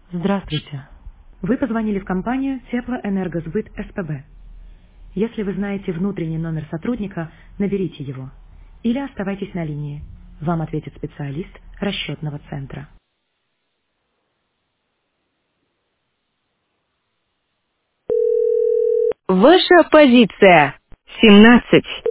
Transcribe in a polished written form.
Здравствуйте. Вы позвонили в компанию Теплоэнергосбыт СПБ. Если вы знаете внутренний номер сотрудника, наберите его. Или оставайтесь на линии. Вам ответит специалист расчетного центра. Ваша позиция 17.